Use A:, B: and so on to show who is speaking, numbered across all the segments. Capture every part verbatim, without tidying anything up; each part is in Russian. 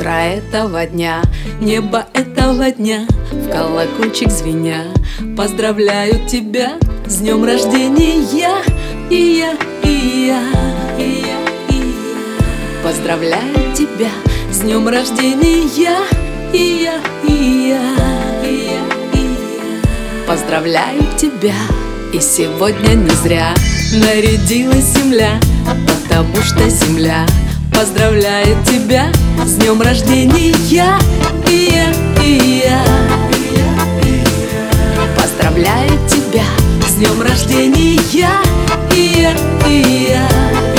A: утро этого дня, небо этого дня, в колокольчик звеня, поздравляю тебя с днем рождения. И я, и я, и я, и я поздравляю тебя с днем рождения. И я, и я, и я, и я поздравляю тебя. И сегодня не зря нарядилась земля, потому что земля поздравляет тебя с днем рождения. И я, и я, поздравляю тебя с днем рождения. И я, и я,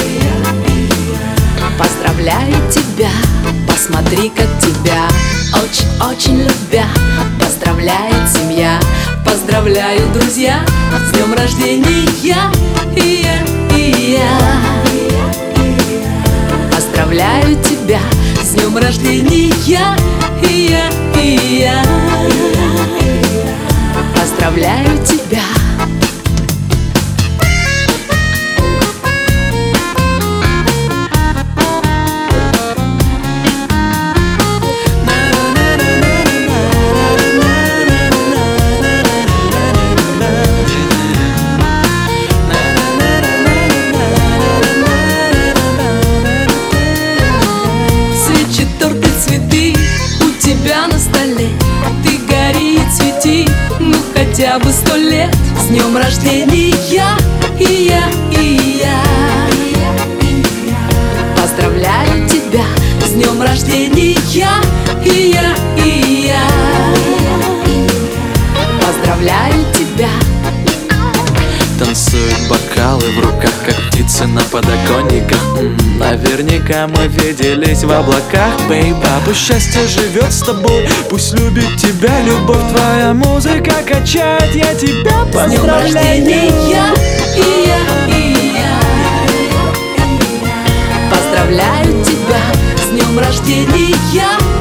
A: поздравляю тебя. Посмотри, как тебя очень-очень любя поздравляет семья. Поздравляю, друзья, с днем рождения. И я, и я поздравляю тебя с днем рождения. И я, и я поздравляю тебя. Цветы у тебя на столе, ты гори и цвети, ну хотя бы сто лет. С днем рождения. И я, и я, и я поздравляю тебя с днем рождения. И я, и я, и я поздравляю тебя.
B: Танцуют бокалы в руках, как птицы на подоконниках. М-м, Наверняка мы виделись в облаках, бейба. Пусть счастье живет с тобой, пусть любит тебя любовь. Твоя музыка качает, я тебя поздравляю.
A: С днем рождения. И я, и я, и я поздравляю тебя с днем рождения. И я,